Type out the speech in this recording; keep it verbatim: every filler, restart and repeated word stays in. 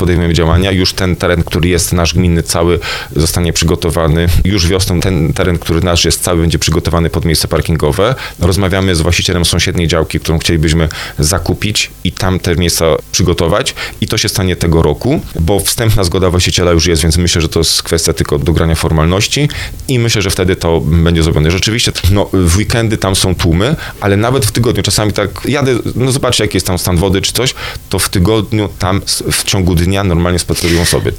podejmiemy działania. Już ten teren, który jest nasz gminny cały, zostanie przygotowany. Już wiosną ten teren, który nasz jest cały, będzie przygotowany pod miejsce parkingowe. Rozmawiamy z właścicielem sąsiedniej działki, którą chcielibyśmy zakupić i tam te miejsca przygotować. I to się stanie tego roku, bo wstępna zgoda właściciela już jest, więc myślę, że to jest kwestia tylko dogrania formalności i myślę, że wtedy to będzie zrobione. Rzeczywiście, no, w weekendy tam są tłumy, ale nawet w tygodniu, czasami tak jadę, no zobaczcie, jaki jest tam stan wody czy coś, to w tygodniu tam w ciągu dnia normalnie spacerują sobie.